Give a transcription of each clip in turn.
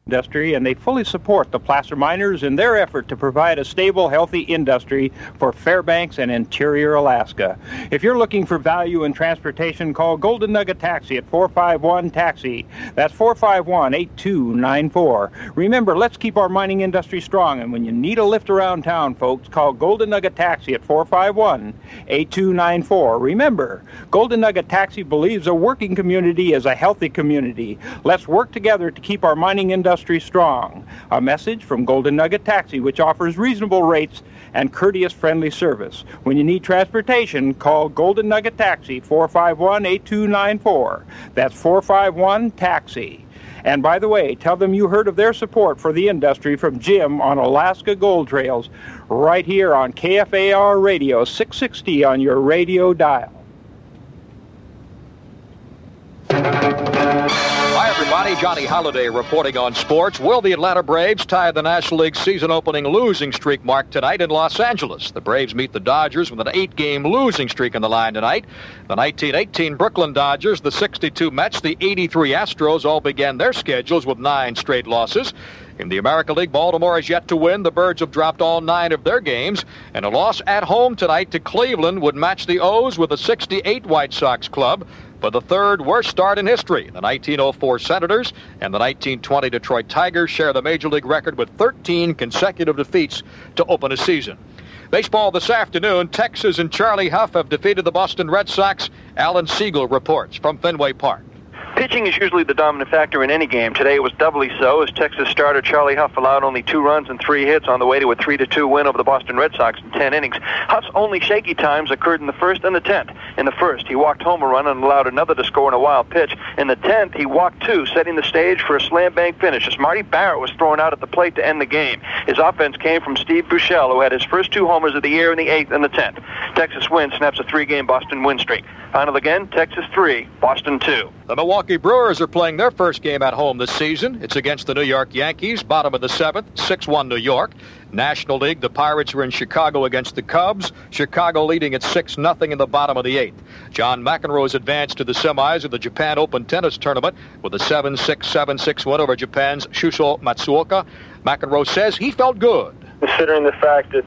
industry, and they fully support the Placer Miners in their effort to provide a stable, healthy industry for Fairbanks and interior Alaska. If you're looking for value in transportation, call Golden Nugget Taxi at 451-TAXI. That's 451-8294. Remember, let's keep our mining industry strong, and when you need a lift around town, folks, call Golden Nugget Taxi at 451-8294. Remember, Golden Nugget Taxi believes a working community is a healthy community. Let's work together to keep our mining industry strong. A message from Golden Nugget Taxi, which offers reasonable rates and courteous, friendly service. When you need transportation, call Golden Nugget Taxi, 451-8294. That's 451-TAXI. And by the way, tell them you heard of their support for the industry from Jim on Alaska Gold Trails, right here on KFAR Radio, 660 on your radio dial. Hi, everybody. Johnny Holliday reporting on sports. Will the Atlanta Braves tie the National League season-opening losing streak mark tonight in Los Angeles? The Braves meet the Dodgers with an 8-game losing streak on the line tonight. The 1918 Brooklyn Dodgers, the 62 Mets, the 83 Astros all began their schedules with 9 straight losses. In the American League, Baltimore is yet to win. The Birds have dropped all 9 of their games. And a loss at home tonight to Cleveland would match the O's with the 68 White Sox club for the third worst start in history. The 1904 Senators and the 1920 Detroit Tigers share the Major League record with 13 consecutive defeats to open a season. Baseball this afternoon, Texas and Charlie Huff have defeated the Boston Red Sox. Alan Siegel reports from Fenway Park. Pitching is usually the dominant factor in any game. Today it was doubly so as Texas starter Charlie Huff allowed only 2 runs and 3 hits on the way to a 3-2 win over the Boston Red Sox in 10 innings. Huff's only shaky times occurred in the first and the 10th. In the first, he walked home a run and allowed another to score in a wild pitch. In the 10th, he walked 2, setting the stage for a slam bang finish as Marty Barrett was thrown out at the plate to end the game. His offense came from Steve Buechele, who had his first 2 homers of the year in the 8th and the 10th. Texas wins, snaps a 3-game Boston win streak. Final again, Texas 3, Boston 2. The Milwaukee Brewers are playing their first game at home this season. It's against the New York Yankees, bottom of the 7th, 6-1 New York. National League, the Pirates were in Chicago against the Cubs. Chicago leading at 6-0 in the bottom of the 8th. John McEnroe's advanced to the semis of the Japan Open Tennis Tournament with a 7-6, 7-6 win over Japan's Shuso Matsuoka. McEnroe says he felt good. Considering the fact that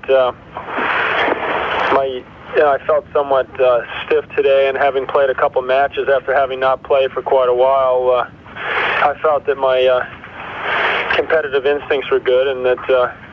I felt somewhat stiff today, and having played a couple matches after having not played for quite a while, I felt that my competitive instincts were good, and that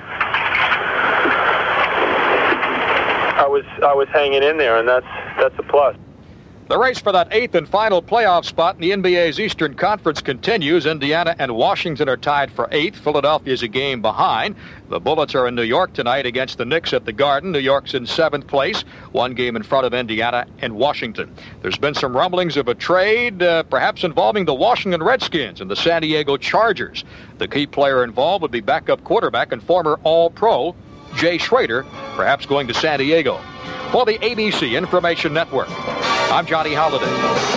I was hanging in there, and that's a plus. The race for that 8th and final playoff spot in the NBA's Eastern Conference continues. Indiana and Washington are tied for 8th. Philadelphia is a game behind. The Bullets are in New York tonight against the Knicks at the Garden. New York's in 7th place, 1 game in front of Indiana and Washington. There's been some rumblings of a trade, perhaps involving the Washington Redskins and the San Diego Chargers. The key player involved would be backup quarterback and former All-Pro Jay Schrader, perhaps going to San Diego. For the ABC Information Network, I'm Johnny Holliday.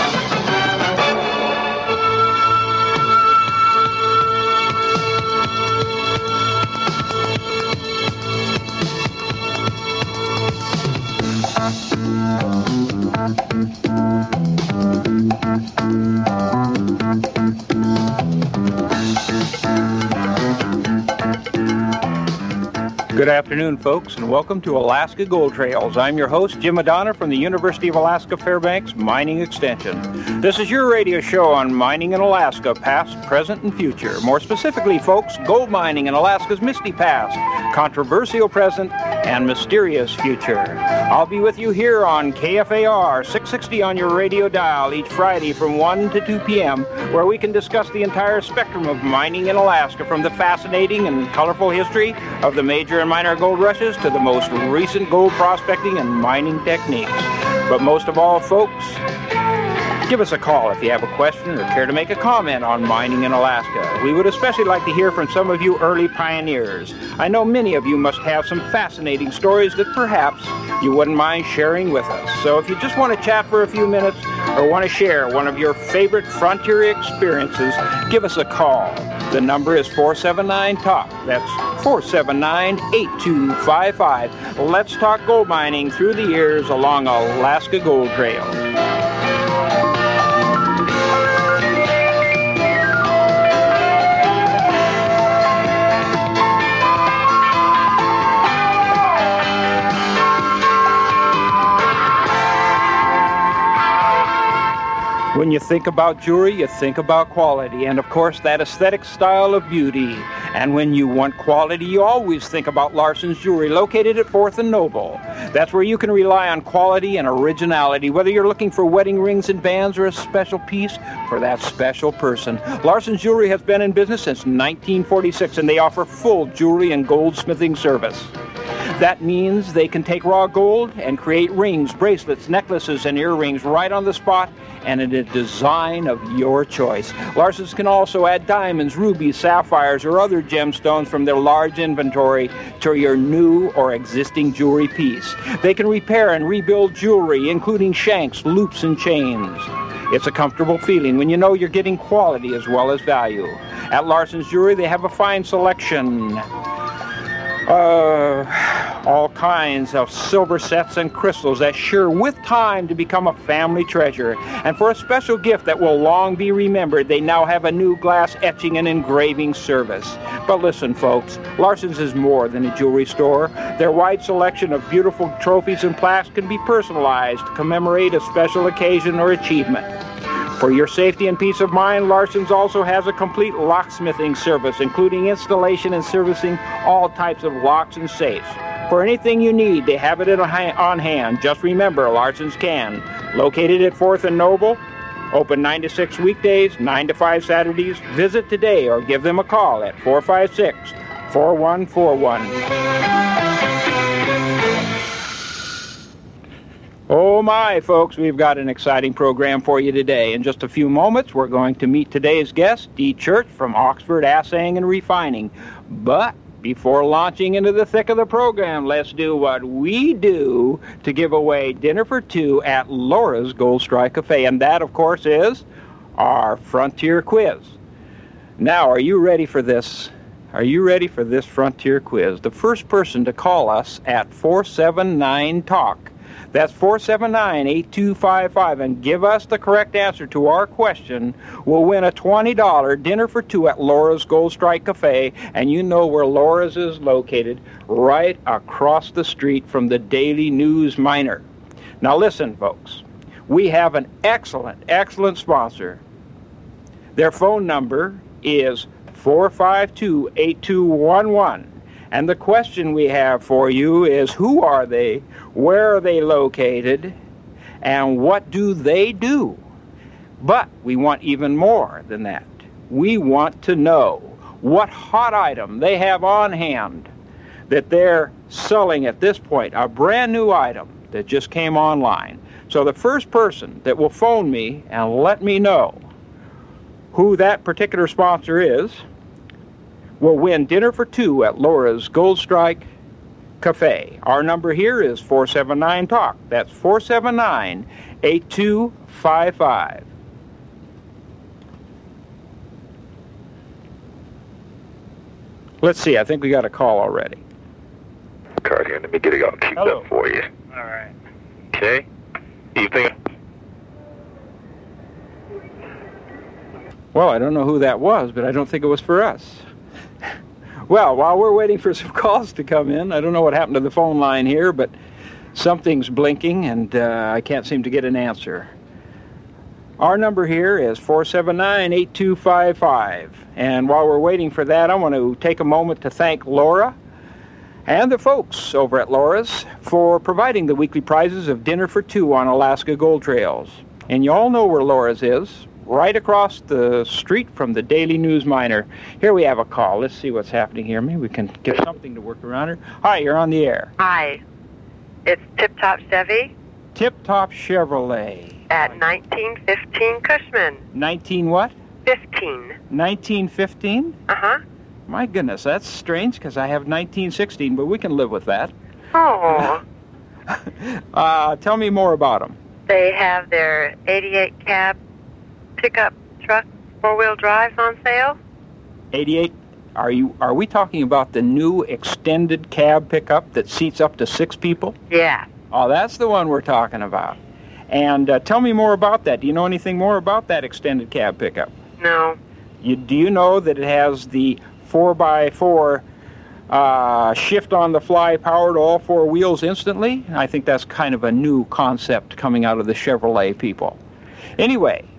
Good afternoon, folks, and welcome to Alaska Gold Trails. I'm your host, Jim Madonna from the University of Alaska Fairbanks Mining Extension. This is your radio show on mining in Alaska, past, present, and future. More specifically, folks, gold mining in Alaska's misty past, controversial present, and mysterious future. I'll be with you here on KFAR 660 on your radio dial each Friday from 1 to 2 p.m., where we can discuss the entire spectrum of mining in Alaska, from the fascinating and colorful history of the major and minor gold rushes to the most recent gold prospecting and mining techniques. But most of all, folks, give us a call if you have a question or care to make a comment on mining in Alaska. We would especially like to hear from some of you early pioneers. I know many of you must have some fascinating stories that perhaps you wouldn't mind sharing with us. So if you just want to chat for a few minutes or want to share one of your favorite frontier experiences, give us a call. The number is 479-TALK. That's 479-8255. Let's talk gold mining through the years along Alaska Gold Trail. When you think about jewelry, you think about quality, and of course that aesthetic style of beauty. And when you want quality, you always think about Larson's Jewelry, located at 4th and Noble. That's where you can rely on quality and originality, whether you're looking for wedding rings and bands or a special piece for that special person. Larson's Jewelry has been in business since 1946, and they offer full jewelry and goldsmithing service. That means they can take raw gold and create rings, bracelets, necklaces, and earrings right on the spot and in a design of your choice. Larson's can also add diamonds, rubies, sapphires, or other gemstones from their large inventory to your new or existing jewelry piece. They can repair and rebuild jewelry, including shanks, loops, and chains. It's a comfortable feeling when you know you're getting quality as well as value. At Larson's Jewelry, they have a fine selection. All kinds of silver sets and crystals that sure with time to become a family treasure. And for a special gift that will long be remembered, they now have a new glass etching and engraving service. But listen, folks, Larson's is more than a jewelry store. Their wide selection of beautiful trophies and plaques can be personalized to commemorate a special occasion or achievement. For your safety and peace of mind, Larson's also has a complete locksmithing service, including installation and servicing all types of locks and safes. For anything you need, they have it on hand. Just remember, Larson's can. Located at 4th and Noble, open 9 to 6 weekdays, 9 to 5 Saturdays. Visit today or give them a call at 456-4141. Oh my, folks, we've got an exciting program for you today. In just a few moments, we're going to meet today's guest, Dee Church from Oxford Assaying and Refining. But before launching into the thick of the program, let's do what we do to give away dinner for two at Laura's Gold Strike Cafe. And that, of course, is our Frontier Quiz. Now, are you ready for this? Are you ready for this Frontier Quiz? The first person to call us at 479-TALK. That's 479-8255, and give us the correct answer to our question will win a $20 dinner for two at Laura's Gold Strike Cafe, and you know where Laura's is located, right across the street from the Daily News Miner. Now listen, folks, we have an excellent sponsor. Their phone number is 452-8211. And the question we have for you is, who are they, where are they located, and what do they do? But we want even more than that. We want to know what hot item they have on hand that they're selling at this point, a brand new item that just came online. So the first person that will phone me and let me know who that particular sponsor is will win dinner for two at Laura's Gold Strike Cafe. Our number here is 479-TALK. That's 479-8255. Let's see, I think we got a call already. Card here, let me get it all queued up for you. All right. Okay. You think? Well, I don't know who that was, but I don't think it was for us. Well, while we're waiting for some calls to come in, I don't know what happened to the phone line here, but something's blinking, and I can't seem to get an answer. Our number here is 479-8255. And while we're waiting for that, I want to take a moment to thank Laura and the folks over at Laura's for providing the weekly prizes of dinner for two on Alaska Gold Trails. And you all know where Laura's is, right across the street from the Daily News Miner. Here we have a call. Let's see what's happening here. Maybe we can get something to work around her. Hi, you're on the air. Hi. It's Tip Top Chevy. Tip Top Chevrolet. At 1915 Cushman. 19 what? 15. 1915? Uh-huh. My goodness, that's strange because I have 1916, but we can live with that. Oh. Tell me more about them. They have their 88 cab pickup truck, four-wheel drives on sale. 88. Are we talking about the new extended cab pickup that seats up to 6 people? Yeah. Oh, that's the one we're talking about. And tell me more about that. Do you know anything more about that extended cab pickup? No. Do you know that it has the 4x4 shift on the fly power to all 4 wheels instantly? I think that's kind of a new concept coming out of the Chevrolet people. Anyway,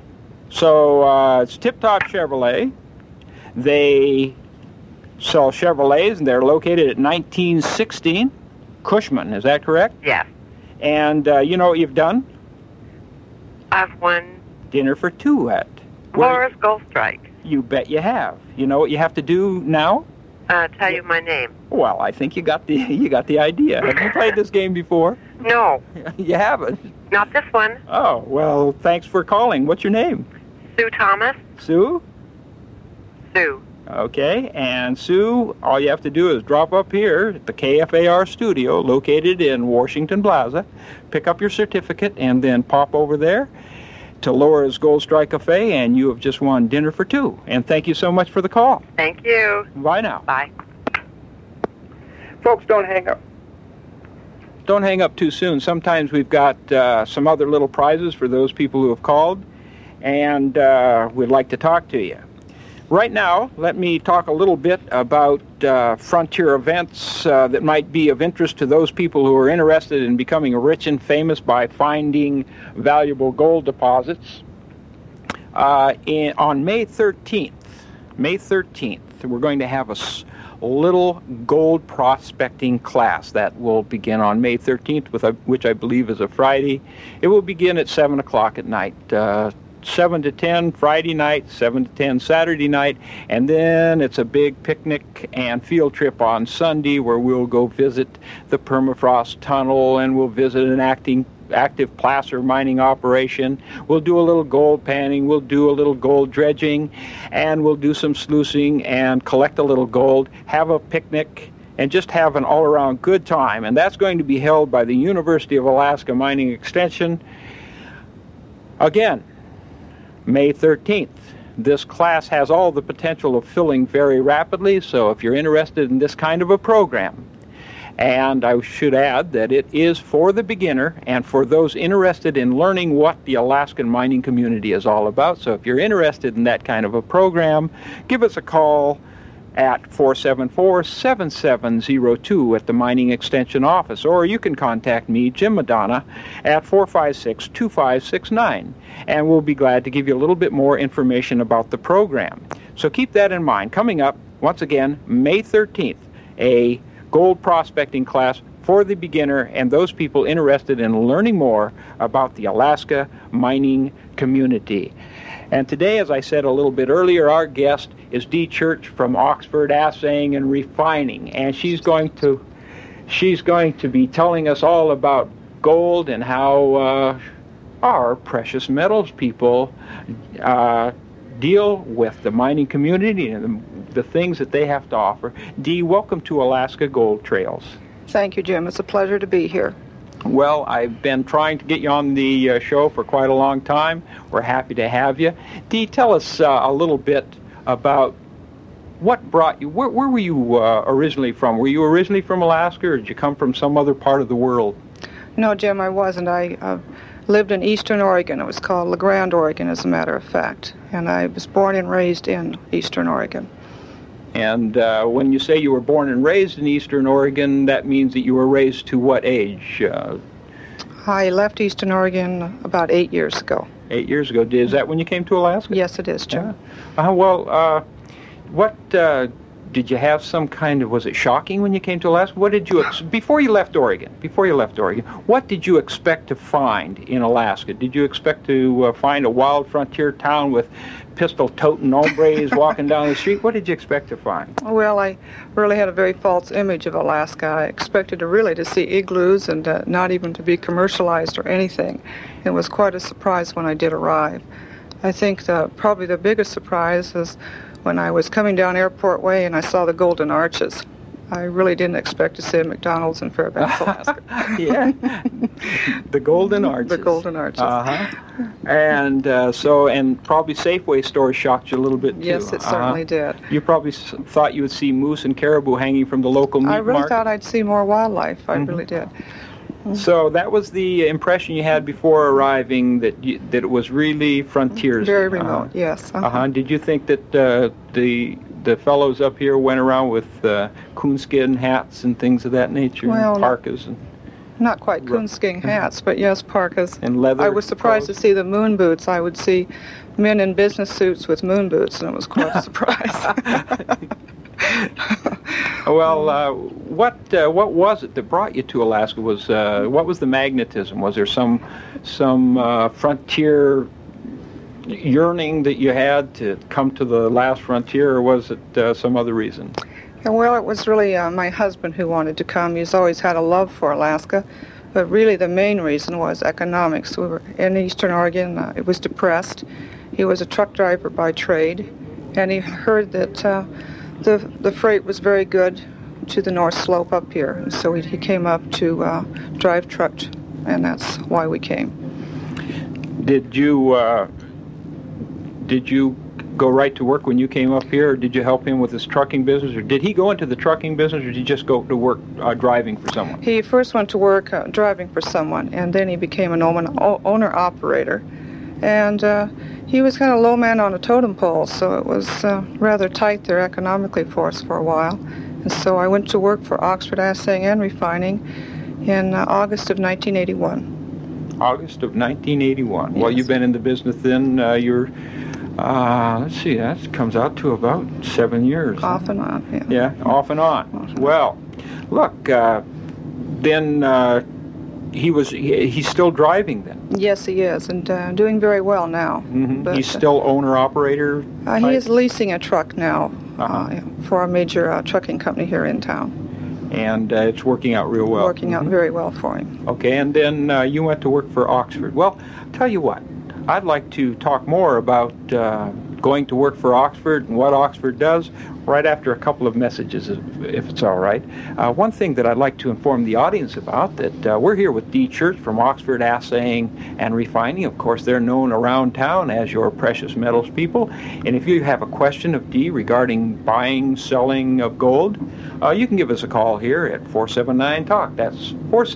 So it's Tip Top Chevrolet. They sell Chevrolets, and they're located at 1916 Cushman. Is that correct? Yes. And you know what you've done? I've won Dinner for two at Laura's Gold Strike. You bet you have. You know what you have to do now? Tell you my name. Well, I think you got the idea. Have you played this game before? No. You haven't? Not this one. Oh, well, thanks for calling. What's your name? Sue Thomas. Sue? Sue. Okay, and Sue, all you have to do is drop up here at the KFAR studio located in Washington Plaza, pick up your certificate, and then pop over there to Laura's Gold Strike Cafe, and you have just won dinner for two. And thank you so much for the call. Thank you. Bye now. Bye. Folks, don't hang up. Don't hang up too soon. Sometimes we've got some other little prizes for those people who have called, and we'd like to talk to you. Right now, let me talk a little bit about frontier events that might be of interest to those people who are interested in becoming rich and famous by finding valuable gold deposits. On May 13th, we're going to have a little gold prospecting class that will begin on May 13th, which I believe is a Friday. It will begin at 7 o'clock at night. 7 to 10 Friday night, 7 to 10 Saturday night, and then it's a big picnic and field trip on Sunday where we'll go visit the permafrost tunnel and we'll visit an active placer mining operation. We'll do a little gold panning, we'll do a little gold dredging, and we'll do some sluicing and collect a little gold, have a picnic, and just have an all-around good time. And that's going to be held by the University of Alaska Mining Extension. Again, May 13th. This class has all the potential of filling very rapidly, so if you're interested in this kind of a program, and I should add that it is for the beginner and for those interested in learning what the Alaskan mining community is all about. So if you're interested in that kind of a program, give us a call at 474-7702 at the Mining Extension Office, or you can contact me, Jim Madonna, at 456-2569, and we'll be glad to give you a little bit more information about the program. So keep that in mind. Coming up, once again, May 13th, a gold prospecting class for the beginner and those people interested in learning more about the Alaska mining community. And today, as I said a little bit earlier, our guest is Dee Church from Oxford Assaying and Refining, and she's going to be telling us all about gold and how our precious metals people deal with the mining community and the things that they have to offer. Dee, welcome to Alaska Gold Trails. Thank you, Jim. It's a pleasure to be here. Well, I've been trying to get you on the show for quite a long time. We're happy to have you. Dee, tell us a little bit about what brought you. Where were you originally from? Were you originally from Alaska, or did you come from some other part of the world? No, Jim, I wasn't. I lived in Eastern Oregon. It was called La Grande, Oregon, as a matter of fact. And I was born and raised in Eastern Oregon. And when you say you were born and raised in Eastern Oregon, that means that you were raised to what age? I left Eastern Oregon about 8 years ago. 8 years ago. Is that when you came to Alaska? Yes, it is, Jim. Yeah. What did you have some kind of, was it shocking when you came to Alaska? What did you, before you left Oregon, what did you expect to find in Alaska? Did you expect to find a wild frontier town with pistol-toting hombres walking down the street? What did you expect to find? Well, I really had a very false image of Alaska. I expected to see igloos and not even to be commercialized or anything. It was quite a surprise when I did arrive. I think probably the biggest surprise is when I was coming down Airport Way and I saw the Golden Arches. I really didn't expect to see a McDonald's in Fairbanks, Alaska. Yeah, the Golden Arches. The Golden Arches. And and probably Safeway stores shocked you a little bit too. Yes, it certainly did. You probably thought you would see moose and caribou hanging from the local meat market. I really thought I'd see more wildlife. I really did. So that was the impression you had before arriving, that it was really frontiers. Very remote, yes. Did you think that the fellows up here went around with coonskin hats and things of that nature, well, and parkas? Not quite coonskin hats, but yes, parkas. And leather I was surprised clothes? to see the moon boots. I would see men in business suits with moon boots, and it was quite a surprise. Well, what was it that brought you to Alaska? What was the magnetism? Was there some frontier yearning that you had to come to the last frontier, or was it some other reason? Yeah, well, it was really my husband who wanted to come. He's always had a love for Alaska, but really the main reason was economics. We were in Eastern Oregon. It was depressed. He was a truck driver by trade, and he heard that the freight was very good to the North Slope up here, and so he came up to drive truck, and that's why we came. Did you go right to work when you came up here, or did you help him with his trucking business, or did he go into the trucking business, or did he just go to work driving for someone? He first went to work driving for someone, and then he became an owner-operator. And he was kind of low man on a totem pole, so it was rather tight there economically for us for a while. And so I went to work for Oxford Assaying and Refining in August of 1981. August of 1981. Yes. Well, you've been in the business then. You're, let's see, that comes out to about 7 years. Off and on, yeah. Yeah, off and on. Well, look, then he's still driving then. Yes, he is, and doing very well now. Mm-hmm. But, he's still owner-operator? He is leasing a truck now Uh-huh. for a major trucking company here in town. And it's working out real well. Working out very well for him. Okay, and then you went to work for Oxford. Well, tell you what, I'd like to talk more about going to work for Oxford and what Oxford does right after a couple of messages, if it's all right. One thing that I'd like to inform the audience about, that we're here with Dee Church from Oxford Assaying and Refining. Of course, they're known around town as your precious metals people. And if you have a question of Dee regarding buying, selling of gold, you can give us a call here at 479-TALK. That's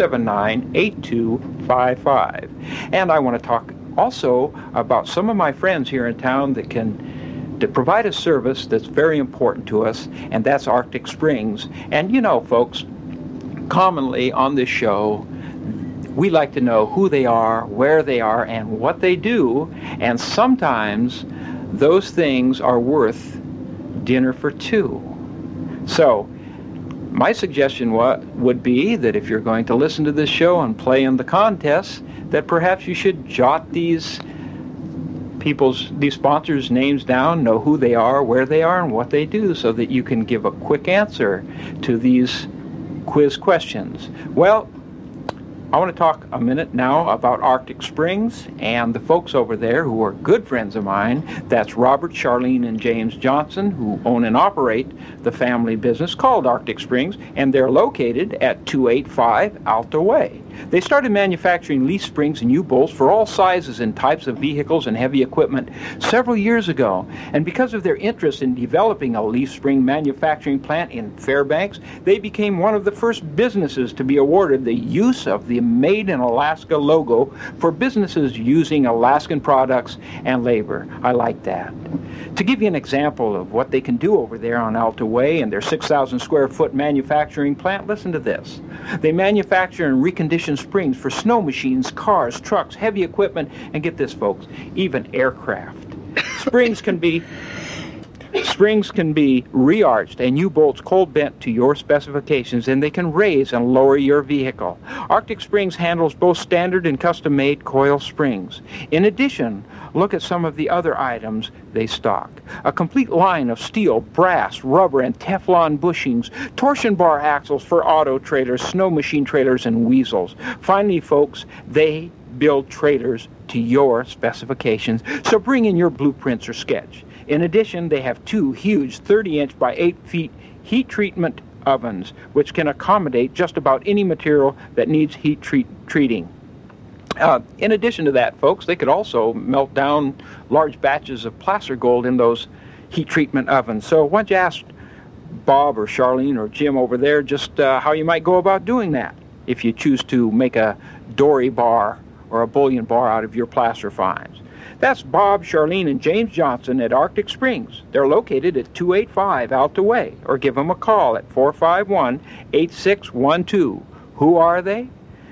479-8255. And I want to talk also about some of my friends here in town that provide a service that's very important to us, and that's Arctic Springs. And you know, folks, commonly on this show, we like to know who they are, where they are, and what they do, and sometimes those things are worth dinner for two. So, my suggestion would be that if you're going to listen to this show and play in the contest, that perhaps you should jot these sponsors' names down, know who they are, where they are, and what they do, so that you can give a quick answer to these quiz questions. Well, I want to talk a minute now about Arctic Springs and the folks over there who are good friends of mine. That's Robert, Charlene, and James Johnson, who own and operate the family business called Arctic Springs, and they're located at 285 Alta Way. They started manufacturing leaf springs and U-bolts for all sizes and types of vehicles and heavy equipment several years ago. And because of their interest in developing a leaf spring manufacturing plant in Fairbanks, they became one of the first businesses to be awarded the use of the Made in Alaska logo for businesses using Alaskan products and labor. I like that. To give you an example of what they can do over there on Alta Way and their 6,000 square foot manufacturing plant, listen to this. They manufacture and recondition springs for snow machines, cars, trucks, heavy equipment, and get this, folks, even aircraft. Springs can be re-arched and U-bolts cold bent to your specifications, and they can raise and lower your vehicle. Arctic Springs handles both standard and custom-made coil springs. In addition, look at some of the other items they stock. A complete line of steel, brass, rubber, and Teflon bushings, torsion bar axles for auto trailers, snow machine trailers, and weasels. Finally, folks, they build trailers to your specifications, so bring in your blueprints or sketch. In addition, they have two huge 30-inch by 8 feet heat treatment ovens, which can accommodate just about any material that needs heat treating. In addition to that, folks, they could also melt down large batches of placer gold in those heat treatment ovens. So why don't you ask Bob or Charlene or Jim over there just how you might go about doing that if you choose to make a dory bar or a bullion bar out of your placer finds. That's Bob, Charlene, and James Johnson at Arctic Springs. They're located at 285 Alta Way, or give them a call at 451-8612. Who are they?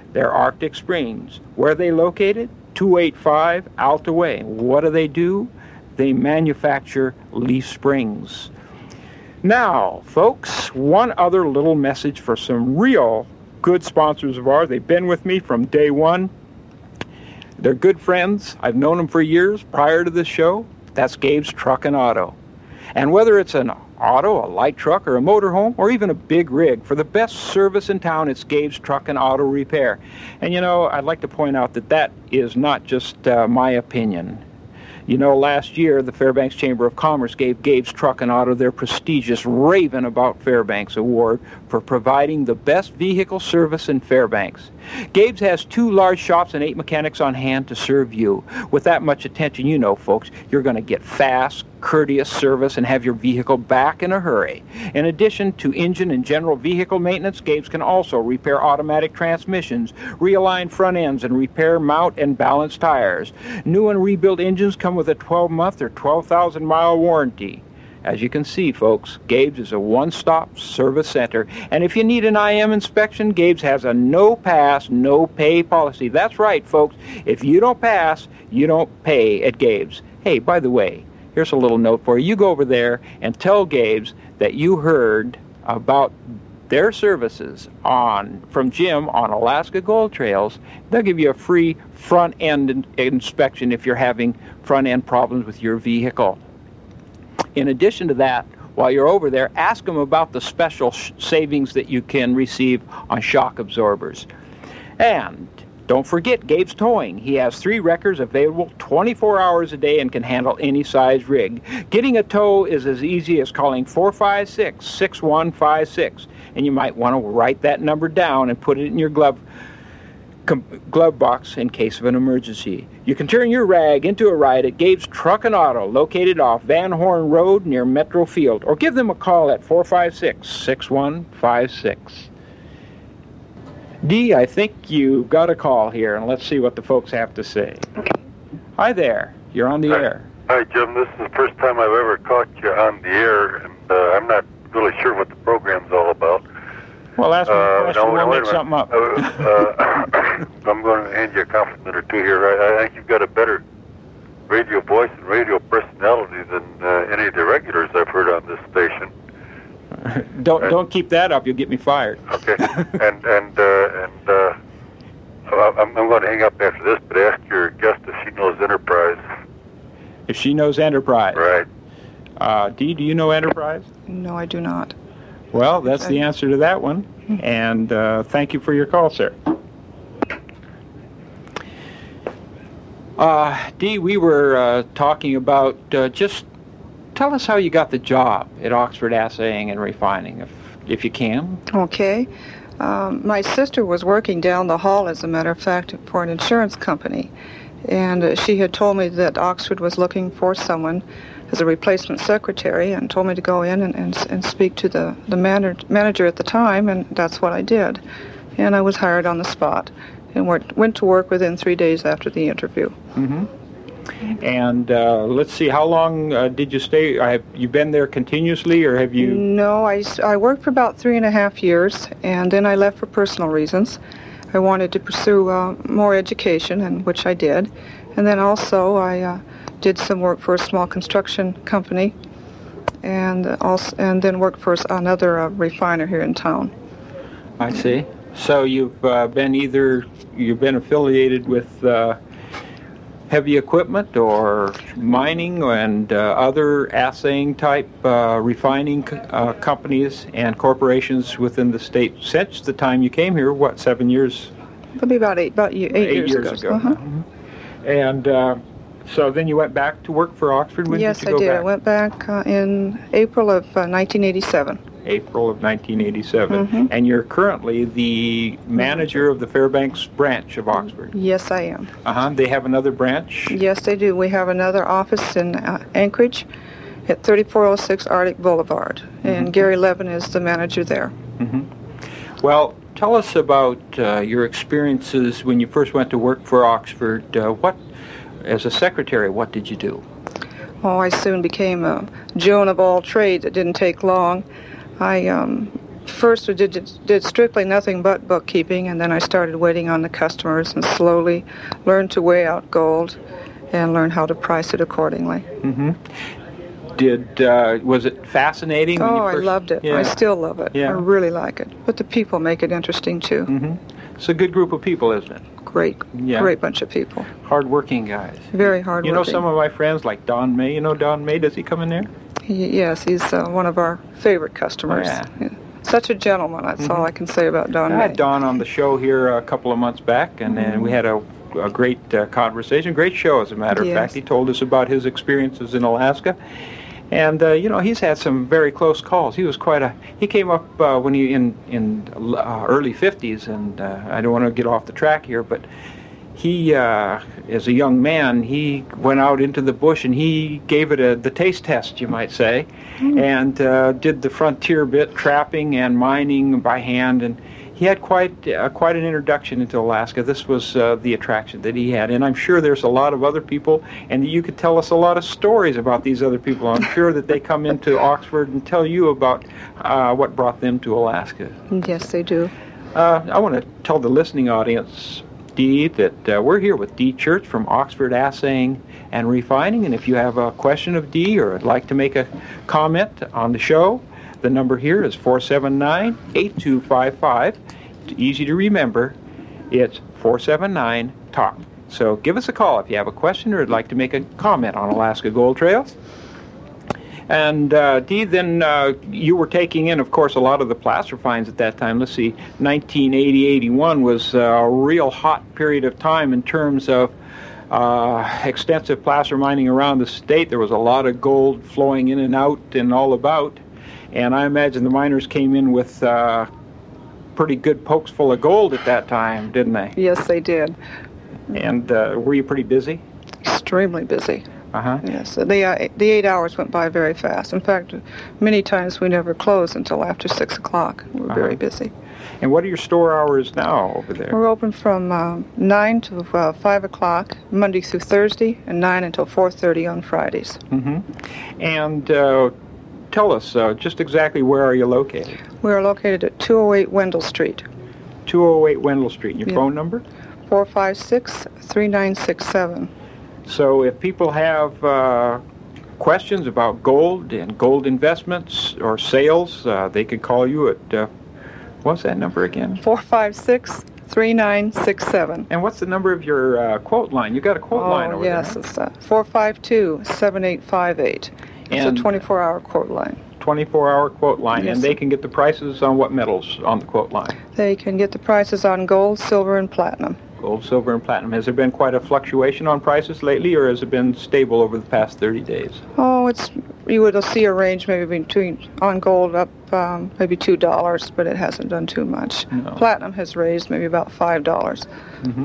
They're Arctic Springs. Where are they located? 285 Alta Way. What do? They manufacture leaf springs. Now, folks, one other little message for some real good sponsors of ours. They've been with me from day one. They're good friends. I've known them for years prior to this show. That's Gabe's Truck and Auto. And whether it's an auto, a light truck, or a motorhome, or even a big rig, for the best service in town, it's Gabe's Truck and Auto Repair. And you know, I'd like to point out that that is not just my opinion. You know, last year, the Fairbanks Chamber of Commerce gave Gabe's Truck and Auto their prestigious Raving About Fairbanks Award for providing the best vehicle service in Fairbanks. Gabe's has 2 large shops and 8 mechanics on hand to serve you. With that much attention, you know, folks, you're going to get fast, courteous service and have your vehicle back in a hurry. In addition to engine and general vehicle maintenance, Gabe's can also repair automatic transmissions, realign front ends, and repair, mount, and balance tires. New and rebuilt engines come with a 12-month or 12,000-mile warranty. As you can see, folks, Gabe's is a one-stop service center. And if you need an IM inspection, Gabe's has a no-pass, no-pay policy. That's right, folks. If you don't pass, you don't pay at Gabe's. Hey, by the way, here's a little note for you. You go over there and tell Gabe's that you heard about their services from Jim on Alaska Gold Trails. They'll give you a free front-end inspection if you're having front-end problems with your vehicle. In addition to that, while you're over there, ask them about the special savings that you can receive on shock absorbers. And don't forget Gabe's Towing. He has 3 wreckers available 24 hours a day and can handle any size rig. Getting a tow is as easy as calling 456-6156. And you might want to write that number down and put it in your glove box in case of an emergency. You can turn your rag into a ride at Gabe's Truck and Auto, located off Van Horn Road near Metro Field, or give them a call at 456-6156. Dee, I think you got a call here, and let's see what the folks have to say. Okay. Hi there. You're on the air. Hi, Jim. This is the first time I've ever caught you on the air, and I'm not really sure what the program's all about. Well, ask me a question. We'll make something up. I'm going to hand you a compliment or two here. I think you've got a better radio voice and radio personality than any of the regulars I've heard on this station. Don't keep that up. You'll get me fired. Okay. I'm going to hang up after this, but ask your guest if she knows Enterprise. If she knows Enterprise. Right. Dee, do you know Enterprise? No, I do not. Well, that's the answer to that one. And thank you for your call, sir. Dee, we were talking about just tell us how you got the job at Oxford Assaying and Refining, if you can. Okay. My sister was working down the hall, as a matter of fact, for an insurance company. And she had told me that Oxford was looking for someone as a replacement secretary and told me to go in and speak to the manager at the time, and that's what I did. And I was hired on the spot and went to work within 3 days after the interview. Mm-hmm. And let's see, how long did you stay? Have you been there continuously, or have you? No, I worked for about 3.5 years, and then I left for personal reasons. I wanted to pursue more education, and which I did. And then also I did some work for a small construction company, and then worked for another refiner here in town. I see. So you've been affiliated with heavy equipment or mining and other assaying type refining companies and corporations within the state since the time you came here. What, 7 years? It'll be about eight years ago. Uh-huh. Mm-hmm. And so then you went back to work for Oxford? When yes, did you go I did. Back? I went back in April of 1987. April of 1987. Mm-hmm. And you're currently the manager of the Fairbanks branch of Oxford. Yes, I am. They have another branch? Yes, they do. We have another office in Anchorage at 3406 Arctic Boulevard. Mm-hmm. And Gary Levin is the manager there. Mm-hmm. Well, tell us about your experiences when you first went to work for Oxford. As a secretary, what did you do? Oh, I soon became a Joan of all trades. It didn't take long. I First, we did strictly nothing but bookkeeping, and then I started waiting on the customers and slowly learned to weigh out gold and learn how to price it accordingly. Mm-hmm. Was it fascinating? Oh, I loved it. Yeah. I still love it. Yeah. I really like it. But the people make it interesting, too. Mm-hmm. It's a good group of people, isn't it? Great bunch of people. Hard-working guys. Very hard-working. You know some of my friends, like Don May. You know Don May? Does he come in there? Yes, he's one of our favorite customers. Oh, yeah. Such a gentleman. That's all I can say about Don May. I had Don on the show here a couple of months back, and then we had a great conversation. Great show, as a matter of fact. He told us about his experiences in Alaska. And, he's had some very close calls. He was he came up when he in early 50s, and I don't want to get off the track here, but he, as a young man, he went out into the bush and he gave it the taste test, you might say, and did the frontier bit, trapping and mining by hand, and he had quite an introduction into Alaska. This was the attraction that he had, and I'm sure there's a lot of other people, and you could tell us a lot of stories about these other people. I'm sure that they come into Oxford and tell you about what brought them to Alaska. Yes, they do. I want to tell the listening audience, Dee, that we're here with Dee Church from Oxford Assaying and Refining, and if you have a question of Dee or would like to make a comment on the show, the number here is 479-8255. It's easy to remember. It's 479-TALK. So give us a call if you have a question or would like to make a comment on Alaska Gold Trails. And Dee, then you were taking in, of course, a lot of the placer finds at that time. Let's see, 1980-81 was a real hot period of time in terms of extensive placer mining around the state. There was a lot of gold flowing in and out and all about. And I imagine the miners came in with pretty good pokes full of gold at that time, didn't they? Yes, they did. And were you pretty busy? Extremely busy. Uh-huh. Yes, the 8 hours went by very fast. In fact, many times we never closed until after 6 o'clock. We were very busy. And what are your store hours now over there? We're open from 9 to 5 o'clock, Monday through Thursday, and 9 until 4:30 on Fridays. Mm-hmm. And tell us, just exactly where are you located? We are located at 208 Wendell Street. 208 Wendell Street. And your phone number? 456-3967. So if people have questions about gold and gold investments or sales, they could call you at, what's that number again? 456-3967. And what's the number of your quote line? You got a quote line over there. Yes, it's 452-7858. It's a 24-hour quote line. 24-hour quote line, yes. And they can get the prices on what metals on the quote line? They can get the prices on gold, silver, and platinum. Gold, silver, and platinum. Has there been quite a fluctuation on prices lately, or has it been stable over the past 30 days? Oh, you would see a range maybe between, on gold up maybe $2, but it hasn't done too much. No. Platinum has raised maybe about $5. Mm-hmm.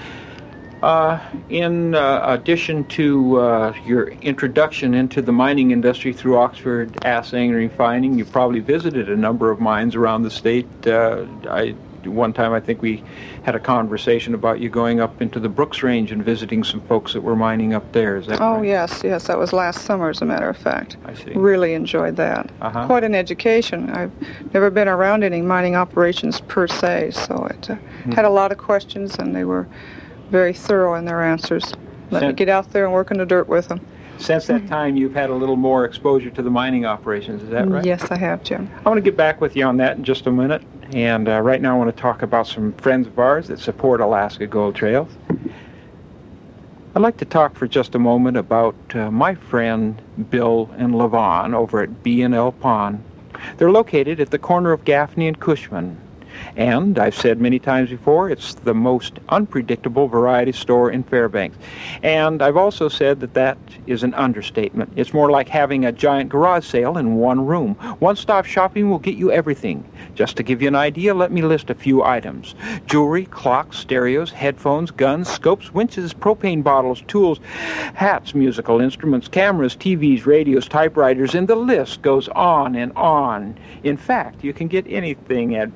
In addition to your introduction into the mining industry through Oxford Assaying and Refining, you probably visited a number of mines around the state. One time I think we had a conversation about you going up into the Brooks Range and visiting some folks that were mining up there. Is that right? Yes, that was last summer, as a matter of fact. I see. Really enjoyed that. Uh-huh. Quite an education. I've never been around any mining operations per se, so it had a lot of questions, and they were very thorough in their answers. Let me get out there and work in the dirt with them. Since that time, you've had a little more exposure to the mining operations, is that right? Yes, I have, Jim. I want to get back with you on that in just a minute. And right now I want to talk about some friends of ours that support Alaska Gold Trails. I'd like to talk for just a moment about my friend Bill and Levon over at B&L Pawn. They're located at the corner of Gaffney and Cushman. And I've said many times before, it's the most unpredictable variety store in Fairbanks. And I've also said that is an understatement. It's more like having a giant garage sale in one room. One-stop shopping will get you everything. Just to give you an idea, let me list a few items. Jewelry, clocks, stereos, headphones, guns, scopes, winches, propane bottles, tools, hats, musical instruments, cameras, TVs, radios, typewriters, and the list goes on and on. In fact, you can get anything at B&L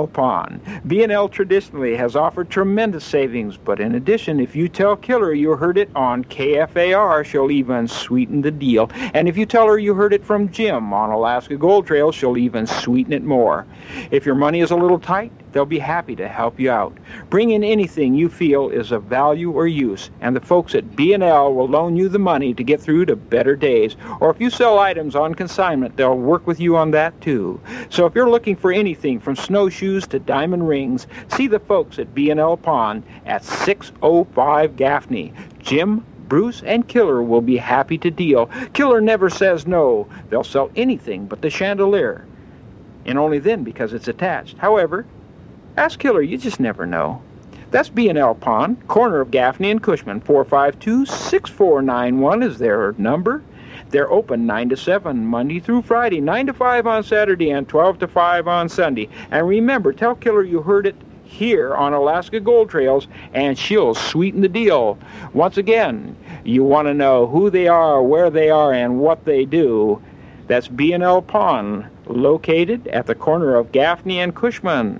B&L Pawn. B&L traditionally has offered tremendous savings, but in addition, if you tell Killer you heard it on KFAR, she'll even sweeten the deal. And if you tell her you heard it from Jim on Alaska Gold Trail, she'll even sweeten it more. If your money is a little tight, they'll be happy to help you out. Bring in anything you feel is of value or use, and the folks at B&L will loan you the money to get through to better days. Or if you sell items on consignment, they'll work with you on that too. So if you're looking for anything from snowshoes to diamond rings, see the folks at B&L Pawn at 605 Gaffney. Jim, Bruce, and Killer will be happy to deal. Killer never says no. They'll sell anything but the chandelier, and only then because it's attached. However, ask Killer, you just never know. That's B&L Pawn, corner of Gaffney and Cushman. 452-6491 is their number. They're open 9 to 7, Monday through Friday, 9 to 5 on Saturday, and 12 to 5 on Sunday. And remember, tell Killer you heard it here on Alaska Gold Trails, and she'll sweeten the deal. Once again, you want to know who they are, where they are, and what they do. That's B&L Pawn, located at the corner of Gaffney and Cushman.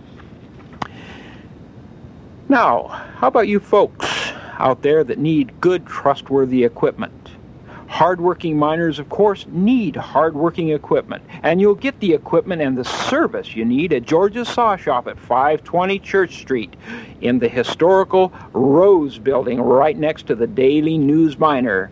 Now, how about you folks out there that need good, trustworthy equipment? Hardworking miners, of course, need hardworking equipment, and you'll get the equipment and the service you need at George's Saw Shop at 520 Church Street in the historical Rose Building right next to the Daily News Miner.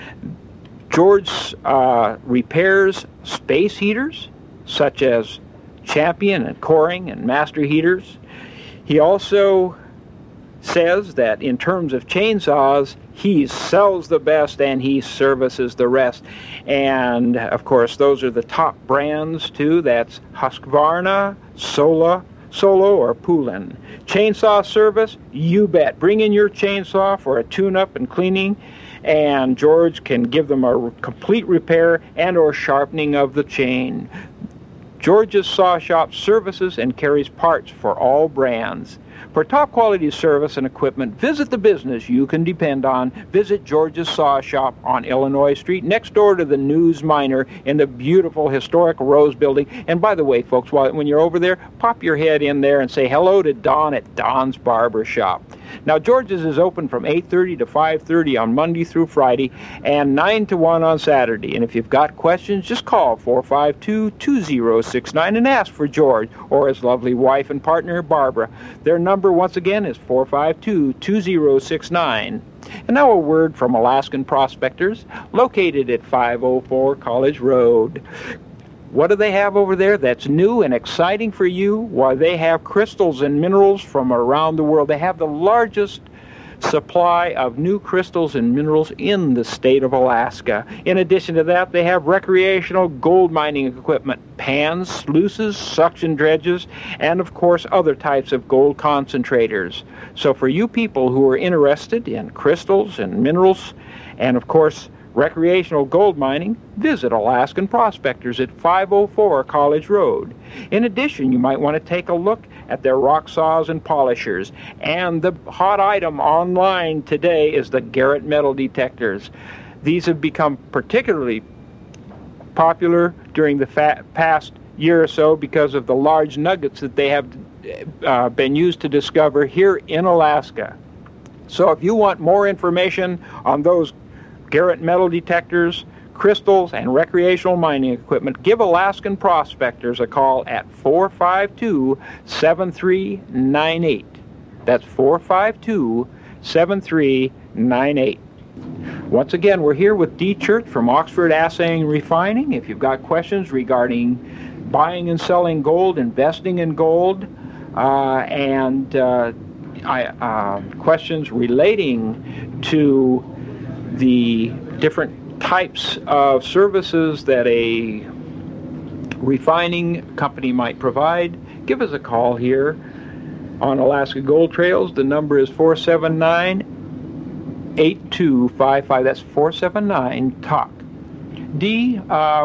George repairs space heaters, such as Champion and Coring and Master heaters. He also says that in terms of chainsaws, he sells the best and he services the rest. And, of course, those are the top brands, too. That's Husqvarna, Solo, or Poulan. Chainsaw service, you bet. Bring in your chainsaw for a tune-up and cleaning, and George can give them a complete repair and or sharpening of the chain. George's Saw Shop services and carries parts for all brands. For top quality service and equipment, visit the business you can depend on. Visit George's Saw Shop on Illinois Street, next door to the News Miner in the beautiful historic Rose Building. And by the way, folks, when you're over there, pop your head in there and say hello to Don at Don's Barber Shop. Now, George's is open from 8:30 to 5:30 on Monday through Friday and 9 to 1 on Saturday. And if you've got questions, just call 452-2069 and ask for George or his lovely wife and partner, Barbara. Their number, once again, is 452-2069. And now a word from Alaskan Prospectors, located at 504 College Road. What do they have over there that's new and exciting for you? Why, they have crystals and minerals from around the world. They have the largest supply of new crystals and minerals in the state of Alaska. In addition to that, they have recreational gold mining equipment, pans, sluices, suction dredges, and of course other types of gold concentrators. So for you people who are interested in crystals and minerals, and of course recreational gold mining, visit Alaskan Prospectors at 504 College Road. In addition, you might want to take a look at their rock saws and polishers. And the hot item online today is the Garrett metal detectors. These have become particularly popular during the past year or so because of the large nuggets that they have been used to discover here in Alaska. So if you want more information on those Garrett metal detectors, crystals, and recreational mining equipment, give Alaskan Prospectors a call at 452-7398. That's 452-7398. Once again, we're here with Dee Church from Oxford Assaying and Refining. If you've got questions regarding buying and selling gold, investing in gold, and questions relating to the different types of services that a refining company might provide, give us a call here on Alaska Gold Trails. The number is 479-8255. That's 479-TALK. Dee,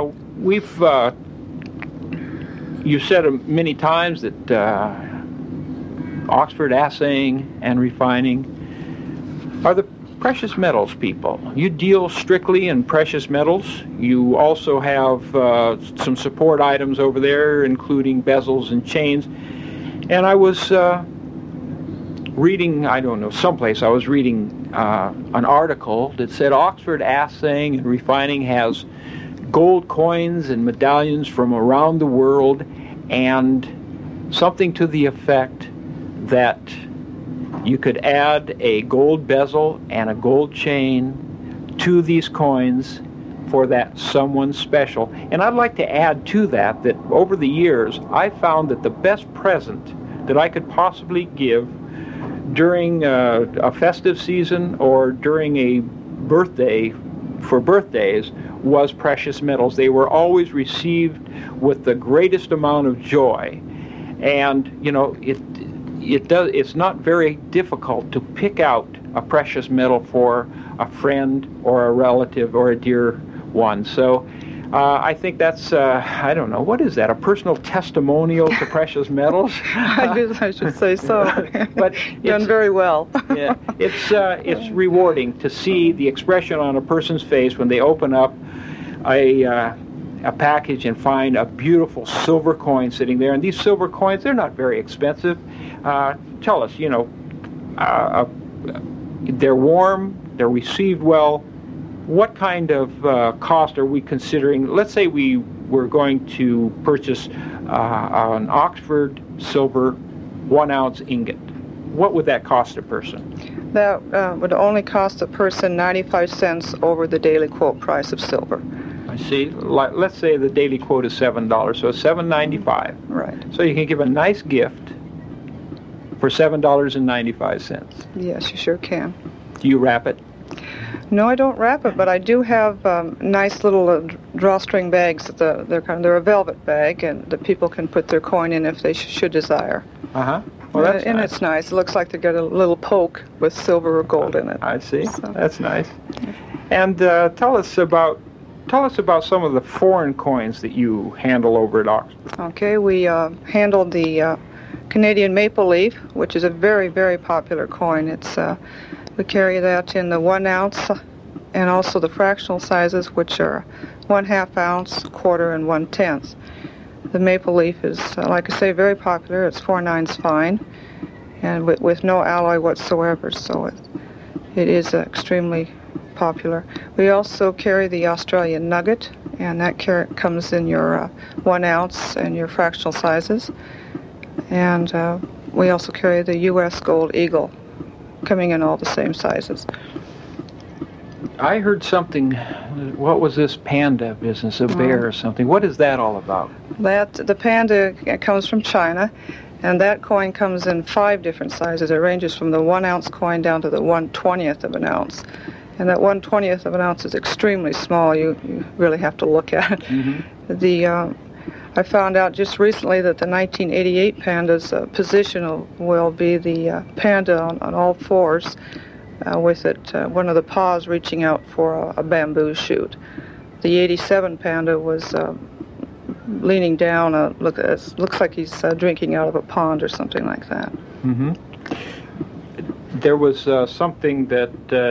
you've said many times that Oxford Assaying and Refining are the precious metals people. You deal strictly in precious metals. You also have some support items over there, including bezels and chains. And I was reading, I don't know, someplace I was reading an article that said Oxford Assaying and Refining has gold coins and medallions from around the world, and something to the effect that you could add a gold bezel and a gold chain to these coins for that someone special. And I'd like to add to that over the years, I found that the best present that I could possibly give during a festive season or during a birthday, for birthdays, was precious metals. They were always received with the greatest amount of joy. And, you know, it's not very difficult to pick out a precious metal for a friend or a relative or a dear one. So I think that's, I don't know, what is that, a personal testimonial to precious metals? I should say so. But done very well. Yeah, it's rewarding to see the expression on a person's face when they open up a package and find a beautiful silver coin sitting there. And these silver coins, they're not very expensive. Tell us, you know, they're warm, they're received well. What kind of cost are we considering? Let's say we were going to purchase an Oxford silver 1-ounce ingot. What would that cost a person? That would only cost a person 95 cents over the daily quote price of silver. I see. Let's say the daily quote is $7, so it's $7.95. Right. So you can give a nice gift for $7.95. Yes, you sure can. Do you wrap it? No, I don't wrap it, but I do have nice little drawstring bags. They're a velvet bag, and the people can put their coin in if they should desire. Uh-huh. Well, that's and nice. It's nice. It looks like they get a little poke with silver or gold in it. I see. So. That's nice. And tell us about some of the foreign coins that you handle over at Oxford. Okay, we handled the Canadian maple leaf, which is a very, very popular coin. It's we carry that in the 1 ounce and also the fractional sizes, which are 1/2 ounce, quarter, and 1/10. The maple leaf is, like I say, very popular. It's 4/9 fine, and with no alloy whatsoever, so it is extremely popular. We also carry the Australian nugget, and that comes in your 1 ounce and your fractional sizes. And we also carry the U.S. Gold Eagle, coming in all the same sizes. I heard something, what was this panda business, a bear or something? What is that all about? The panda comes from China, and that coin comes in 5 different sizes. It ranges from the 1 ounce coin down to the 1/20th of an ounce. And that 1/20th of an ounce is extremely small. You really have to look at it. Mm-hmm. I found out just recently that the 1988 panda's position will be the panda on all fours, with one of the paws reaching out for a bamboo shoot. The 87 panda was leaning down. Looks like he's drinking out of a pond or something like that. Mm-hmm. There was something that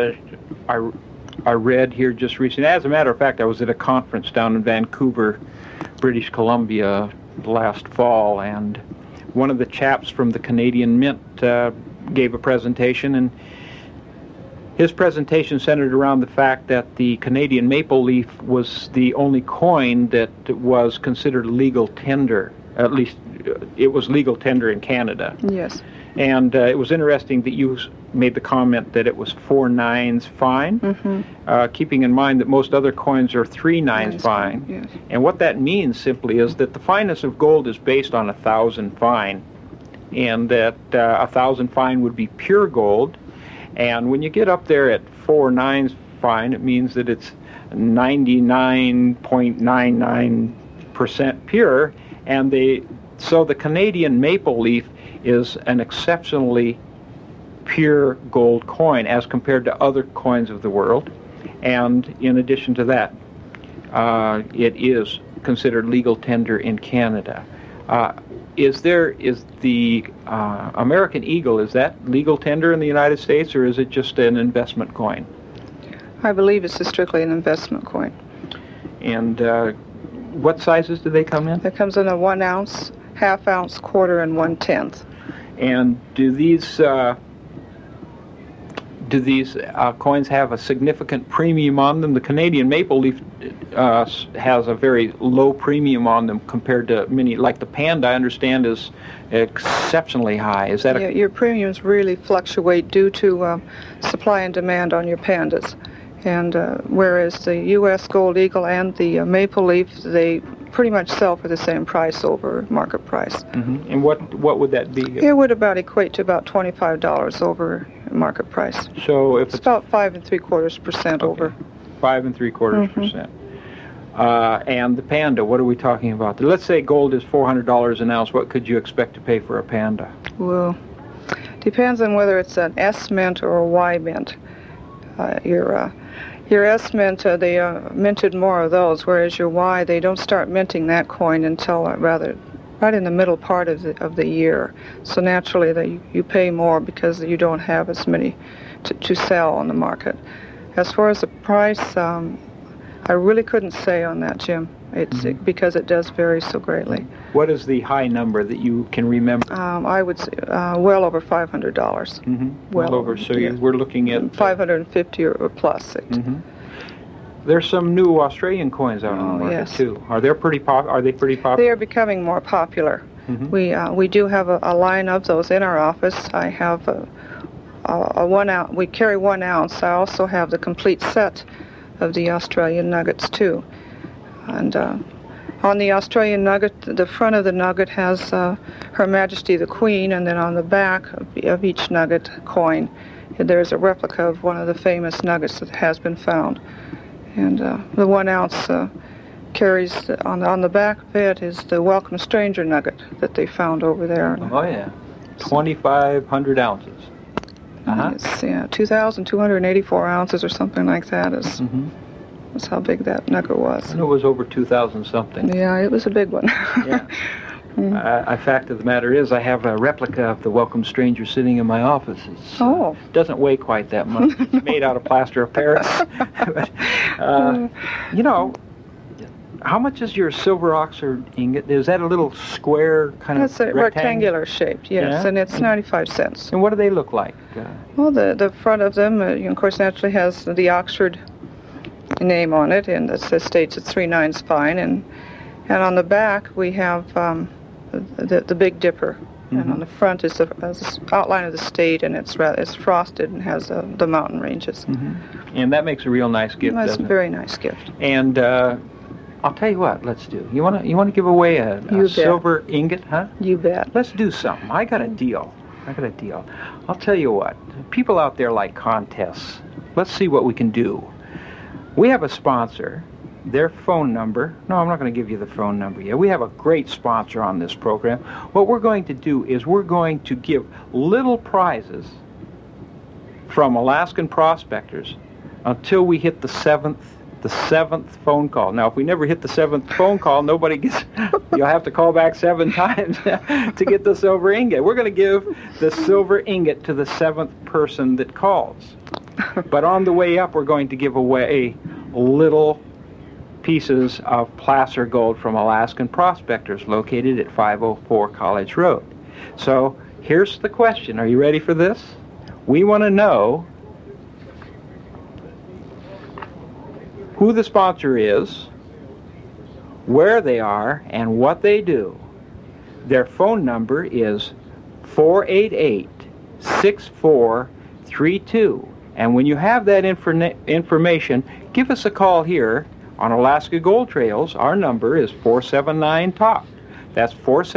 I read here just recently. As a matter of fact, I was at a conference down in Vancouver, British Columbia last fall, and one of the chaps from the Canadian Mint gave a presentation, and his presentation centered around the fact that the Canadian maple leaf was the only coin that was considered legal tender. At least it was legal tender in Canada. Yes. And it was interesting that you made the comment that it was 4/9 fine, keeping in mind that most other coins are 3/9 fine. Yes. And what that means simply is that the fineness of gold is based on 1,000 fine, and that 1,000 fine would be pure gold. And when you get up there at 4/9 fine, it means that it's 99.99% pure. And so the Canadian maple leaf is an exceptionally pure gold coin as compared to other coins of the world. And in addition to that, it is considered legal tender in Canada. Is the American Eagle, is that legal tender in the United States, or is it just an investment coin? I believe it's strictly an investment coin. And what sizes do they come in? It comes in a 1 ounce, half ounce, quarter, and 1/10. And do these coins have a significant premium on them? The Canadian maple leaf has a very low premium on them compared to many, like the Panda, I understand, is exceptionally high. Is that your premiums really fluctuate due to supply and demand on your Pandas. And whereas the U.S. Gold Eagle and the Maple Leaf, they pretty much sell for the same price over market price. Mm-hmm. And what would that be? It would about equate to about $25 over market price. So if it's about 5 3/4% over. 5 3/4%. And the Panda, what are we talking about? Let's say gold is $400 an ounce. What could you expect to pay for a Panda? Well, depends on whether it's an S mint or a Y mint. Your S mint, they minted more of those, whereas your Y, they don't start minting that coin until right in the middle part of the year. So naturally, you pay more because you don't have as many to sell on the market. As far as the price, I really couldn't say on that, Jim. It's because it does vary so greatly. What is the high number that you can remember? I would say well over $500. Mm-hmm. Well over. So we're looking at 550 or plus. Mm-hmm. There's some new Australian coins out on the market too. Are they pretty popular? They are becoming more popular. Mm-hmm. We do have a line of those in our office. I have a 1 ounce. We carry 1 ounce. I also have the complete set of the Australian nuggets too. And on the Australian nugget, the front of the nugget has Her Majesty the Queen, and then on the back of each nugget coin, there's a replica of one of the famous nuggets that has been found. And the 1 ounce carries, on the back of it is the Welcome Stranger nugget that they found over there. Oh, yeah. 2,500 ounces. It's 2,284 ounces or something like that. That's how big that nugget was. And it was over 2,000 something. Yeah, it was a big one. Yeah. The fact of the matter is, I have a replica of the Welcome Stranger sitting in my office. It doesn't weigh quite that much. It's made out of plaster of Paris. But, how much is your silver Oxford ingot? Is that a little square kind of That's a rectangular shaped, yes, and it's 95 cents. And what do they look like? Well, the front of them, of course, naturally has the Oxford name on it, and it states it's 3 9s fine, and on the back we have the Big Dipper, and on the front is the outline of the state, and it's frosted and has the mountain ranges. And that makes a real nice gift. That's a very nice gift. And I'll tell you what, let's do. You want to give away a silver ingot, huh? You bet. Let's do something. I got a deal. I'll tell you what. People out there like contests. Let's see what we can do. We have a sponsor. Their phone number. No, I'm not going to give you the phone number yet. We have a great sponsor on this program. What we're going to do is we're going to give little prizes from Alaskan prospectors until we hit the seventh phone call. Now, if we never hit the 7th phone call, nobody gets. You'll have to call back 7 times to get the silver ingot. We're going to give the silver ingot to the 7th person that calls. But on the way up, we're going to give away little pieces of placer gold from Alaskan prospectors located at 504 College Road. So here's the question. Are you ready for this? We want to know who the sponsor is, where they are, and what they do. Their phone number is 488-6432. And when you have that information, give us a call here on Alaska Gold Trails. Our number is 479-TALK. That's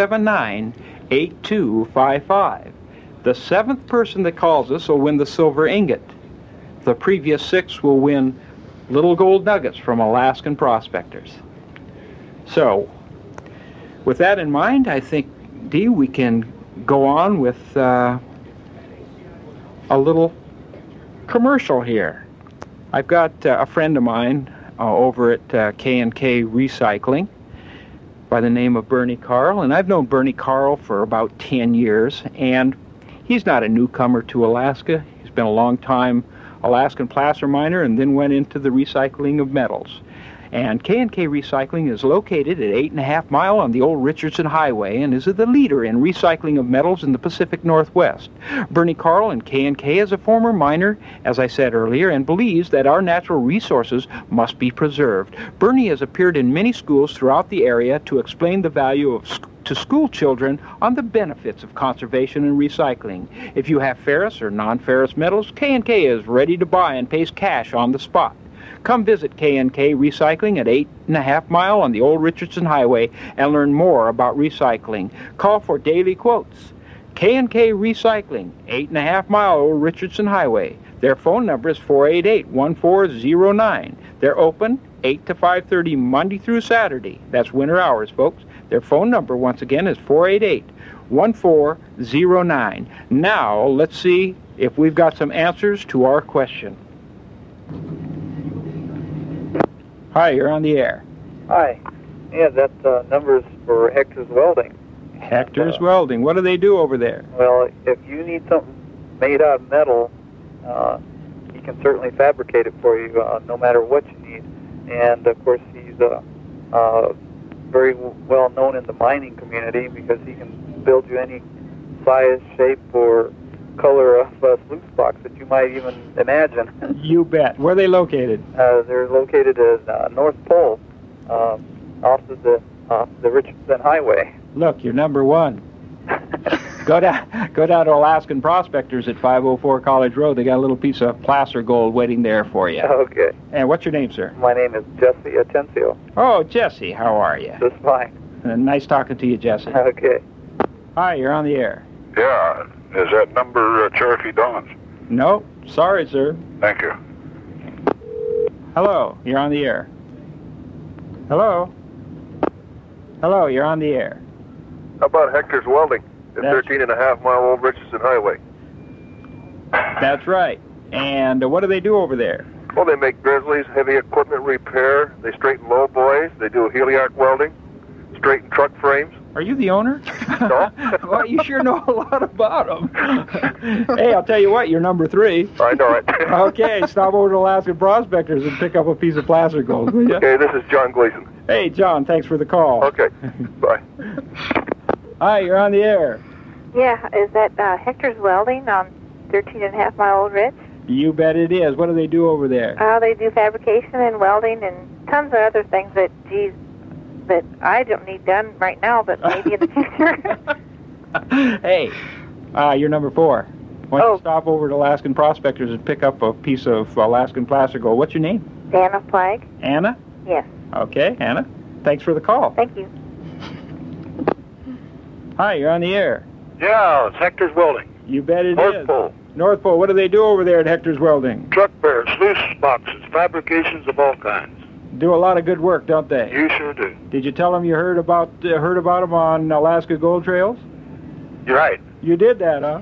479-8255. The 7th person that calls us will win the silver ingot. The previous 6 will win little gold nuggets from Alaskan prospectors. So, with that in mind, I think, Dee, we can go on with a little commercial here. I've got a friend of mine over at K&K Recycling by the name of Bernie Carl, and I've known Bernie Carl for about 10 years, and he's not a newcomer to Alaska. He's been a long time Alaskan placer miner and then went into the recycling of metals. And K&K Recycling is located at 8.5 Mile on the old Richardson Highway and is the leader in recycling of metals in the Pacific Northwest. Bernie Carl and K&K is a former miner, as I said earlier, and believes that our natural resources must be preserved. Bernie has appeared in many schools throughout the area to explain the value to school children on the benefits of conservation and recycling. If you have ferrous or non-ferrous metals, K&K is ready to buy and pays cash on the spot. Come visit K&K Recycling at 8.5 Mile on the old Richardson Highway and learn more about recycling. Call for daily quotes. K&K Recycling, 8.5 Mile old Richardson Highway. Their phone number is 488-1409. They're open 8 to 5:30 Monday through Saturday. That's winter hours, folks. Their phone number, once again, is 488-1409. Now, let's see if we've got some answers to our question. Hi, you're on the air. Hi. Yeah, that number's for Hector's Welding. Hector's Welding. What do they do over there? Well, if you need something made out of metal, he can certainly fabricate it for you, no matter what you need. And, of course, he's very well known in the mining community because he can build you any size, shape, or color of sluice box that you might even imagine. You bet. Where are they located? They're located at North Pole, off of the Richardson Highway. Look, you're number one. Go down to Alaskan Prospectors at 504 College Road. They got a little piece of placer gold waiting there for you. Okay. And what's your name, sir? My name is Jesse Atencio. Oh, Jesse, how are you? Just fine. Nice talking to you, Jesse. Okay. Hi, you're on the air. Yeah, is that number Cherokee Dawns? No, sorry, sir. Thank you. Hello, you're on the air. Hello? Hello, you're on the air. How about Hector's Welding at 13.5 Mile old Richardson Highway? That's right. And what do they do over there? Well, they make grizzlies, heavy equipment repair. They straighten low boys. They do heliarc welding, straighten truck frames. Are you the owner? No. Well, you sure know a lot about them. Hey, I'll tell you what, you're number 3. I know it. Okay, stop over to Alaskan Prospectors and pick up a piece of placer gold, will you? Okay, this is John Gleason. Hey, John, thanks for the call. Okay, bye. Hi, you're on the air. Yeah, is that Hector's Welding on 13.5 Mile Old Ridge? You bet it is. What do they do over there? They do fabrication and welding and tons of other things that, geez, that I don't need done right now, but maybe in the future. Hey, you're number 4. Why don't you stop over to Alaskan Prospectors and pick up a piece of Alaskan placer gold? What's your name? Anna Flagg. Anna? Yes. Okay, Anna. Thanks for the call. Thank you. Hi, you're on the air. Yeah, it's Hector's Welding. You bet it North is. Pole. North Pole. What do they do over there at Hector's Welding? Truck bears, sluice boxes, fabrications of all kinds. Do a lot of good work, don't they? You sure do. Did you tell them you heard about them on Alaska Gold Trails? You're right. You did that, huh?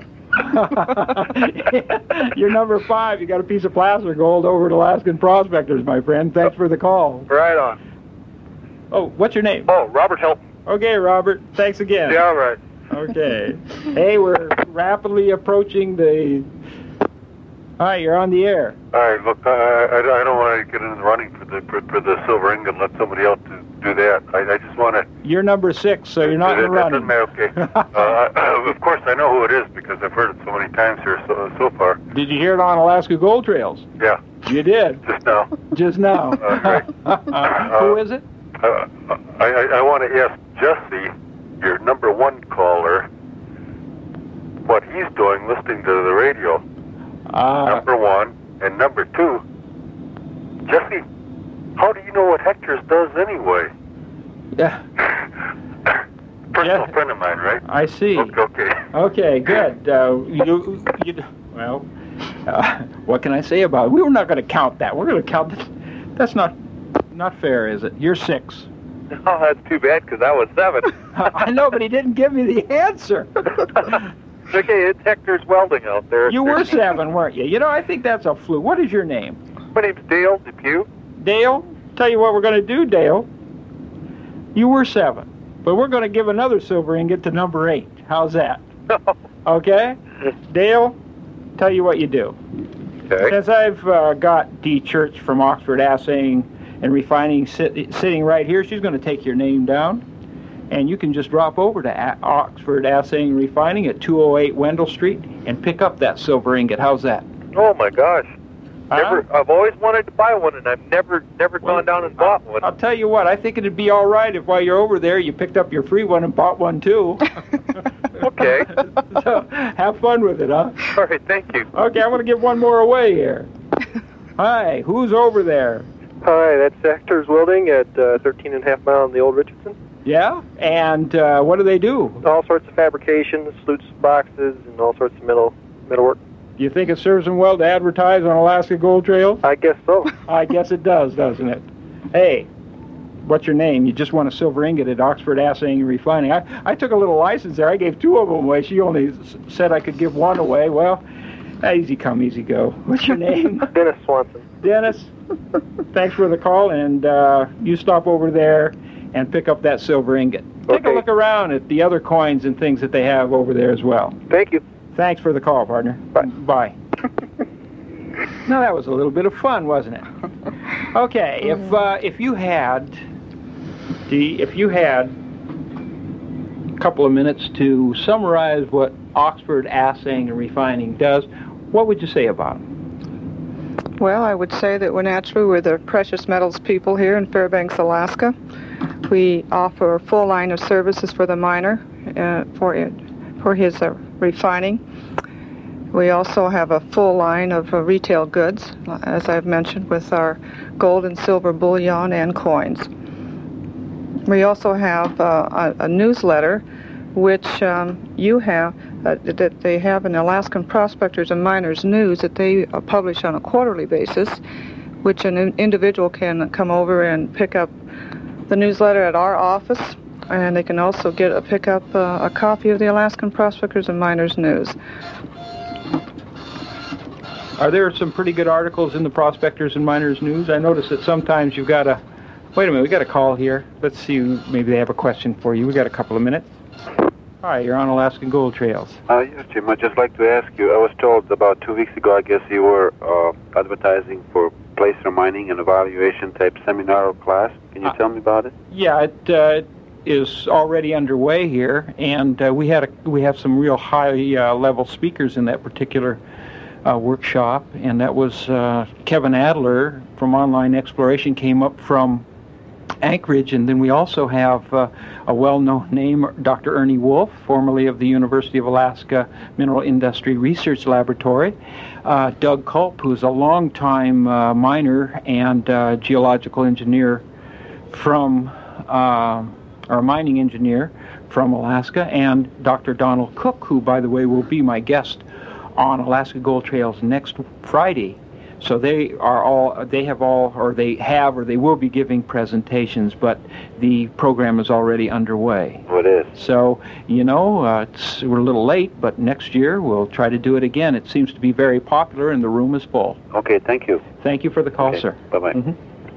You're number 5. You got a piece of placer gold over at Alaskan Prospectors, my friend. Thanks for the call. Right on. Oh, what's your name? Oh, Robert Helton. Okay, Robert. Thanks again. Yeah, all right. Okay. Hey, we're rapidly approaching the... Hi, you're on the air. All right, look, I don't want to get in the running for the silver ingot and let somebody else do that. I just want to... You're number 6, so you're not in the running. Okay. Of course, I know who it is because I've heard it so many times here so far. Did you hear it on Alaska Gold Trails? Yeah. You did? Just now. Just now. Right. Who is it? I want to ask Jesse, your number 1 caller, what he's doing listening to the radio. Number 1. And number 2, Jesse, how do you know what Hector's does anyway? Yeah. Personal friend of mine, right? I see. Okay. Okay, good. Well, what can I say about it? We were not going to count that. We're going to count that. That's not fair, is it? You're 6. Oh, that's too bad because I was 7. I know, but he didn't give me the answer. Okay, it's Hector's Welding out there. You were 7, weren't you? You know, I think that's a fluke. What is your name? My name's Dale Depew. Dale? Tell you what we're going to do, Dale. You were 7, but we're going to give another silver ingot to number 8. How's that? Okay? Dale, tell you what you do. Okay. Since I've got D. Church from Oxford assaying and Refining sitting right here. She's going to take your name down, and you can just drop over to Oxford Assaying and Refining at 208 Wendell Street and pick up that silver ingot. How's that? Oh, my gosh. I've always wanted to buy one, and I've never gone down and bought one. I'll tell you what, I think it'd be all right if while you're over there you picked up your free one and bought one too. Okay. So have fun with it, huh? All right, thank you. Okay, I'm going to give one more away here. Hi, who's over there? Hi, that's Actors Welding at 13.5 Mile in the Old Richardson. Yeah? And what do they do? All sorts of fabrication, sloots, boxes, and all sorts of metal work. Do you think it serves them well to advertise on Alaska Gold Trails? I guess so. I guess it does, doesn't it? Hey, what's your name? You just won a silver ingot at Oxford Assaying and Refining. I took a little license there. I gave 2 of them away. She only said I could give 1 away. Well, easy come, easy go. What's your name? Dennis Swanson. Dennis, thanks for the call, and you stop over there and pick up that silver ingot. Take a look around at the other coins and things that they have over there as well. Thank you. Thanks for the call, partner. Bye. Bye. Now that was a little bit of fun, wasn't it? Okay, if you had a couple of minutes to summarize what Oxford Assaying and Refining does, what would you say about it? Well, I would say that we're the precious metals people here in Fairbanks, Alaska. We offer a full line of services for the miner for his refining. We also have a full line of retail goods, as I've mentioned, with our gold and silver bullion and coins. We also have a newsletter, which you have, that they have in Alaskan Prospectors and Miners News that they publish on a quarterly basis, which an individual can come over and pick up the newsletter at our office, and they can also pick up a copy of the Alaskan Prospectors and Miners News. Are there some pretty good articles in the Prospectors and Miners News? I notice that sometimes you've got wait a minute, we got a call here. Let's see, maybe they have a question for you. We got a couple of minutes. Hi, you're on Alaska Gold Trails. Yes, Jim, I'd just like to ask you, I was told about 2 weeks ago, I guess you were advertising for placer mining and evaluation type seminar or class. Can you tell me about it? Yeah, it is already underway here, and we have some real high level speakers in that particular workshop, and that was Kevin Adler from Online Exploration came up from Anchorage, and then we also have a well-known name, Dr. Ernie Wolf, formerly of the University of Alaska Mineral Industry Research Laboratory, Doug Culp, who's a longtime miner and geological engineer from, or mining engineer from Alaska, and Dr. Donald Cook, who, by the way, will be my guest on Alaska Gold Trails next Friday. So they will be giving presentations, but the program is already underway. Oh, it is. So, we're a little late, but next year we'll try to do it again. It seems to be very popular, and the room is full. Okay, thank you. Thank you for the call, okay. Sir. Bye-bye. Mm-hmm.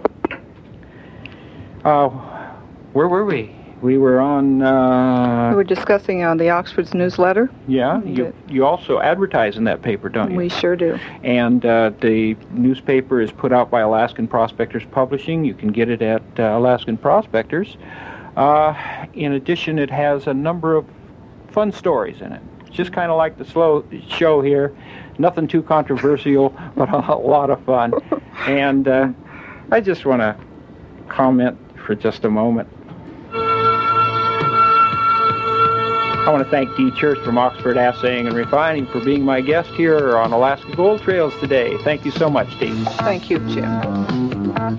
Where were we? We were on... we were discussing the Oxford's newsletter. Yeah, you also advertise in that paper, don't you? We sure do. And the newspaper is put out by Alaskan Prospectors Publishing. You can get it at Alaskan Prospectors. In addition, it has a number of fun stories in it. It's just kind of like the slow show here. Nothing too controversial, but a lot of fun. And I just want to comment for just a moment. I want to thank Dee Church from Oxford Assaying and Refining for being my guest here on Alaska Gold Trails today. Thank you so much, Dee. Thank you, Jim.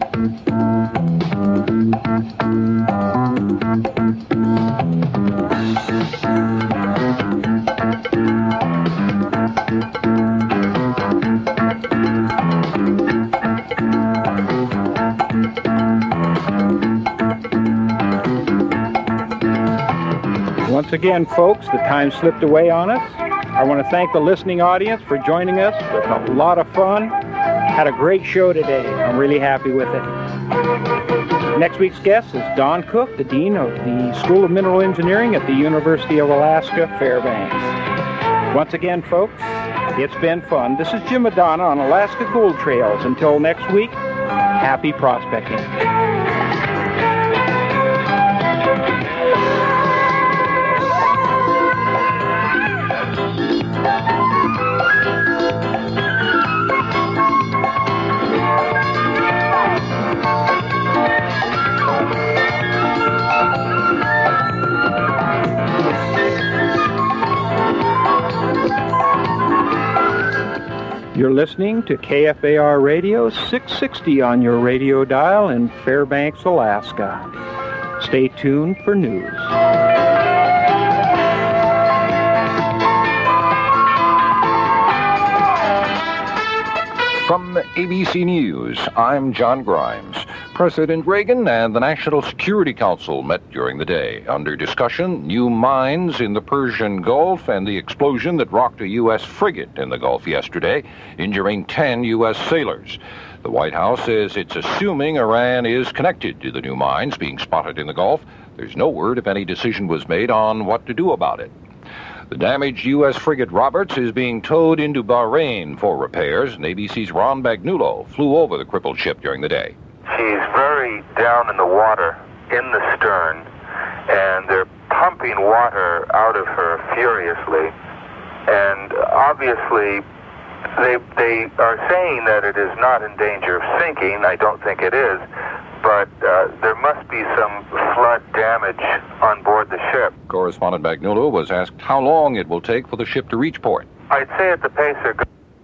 Once again, folks, the time slipped away on us. I want to thank the listening audience for joining us. It was a lot of fun. Had a great show today. I'm really happy with it. Next week's guest is Don Cook, the Dean of the School of Mineral Engineering at the University of Alaska, Fairbanks. Once again, folks, it's been fun. This is Jim Madonna on Alaska Gold Trails. Until next week, happy prospecting. You're listening to KFAR Radio 660 on your radio dial in Fairbanks, Alaska. Stay tuned for news. From ABC News, I'm John Grimes. President Reagan and the National Security Council met during the day. Under discussion, new mines in the Persian Gulf and the explosion that rocked a U.S. frigate in the Gulf yesterday, injuring 10 U.S. sailors. The White House says it's assuming Iran is connected to the new mines being spotted in the Gulf. There's no word if any decision was made on what to do about it. The damaged U.S. frigate Roberts is being towed into Bahrain for repairs, and ABC's Ron Bagnulo flew over the crippled ship during the day. She's very down in the water, in the stern, and they're pumping water out of her furiously. And obviously, they are saying that it is not in danger of sinking. I don't think it is. But there must be some flood damage on board the ship. Correspondent Bagnulo was asked how long it will take for the ship to reach port. I'd say at the pace they're going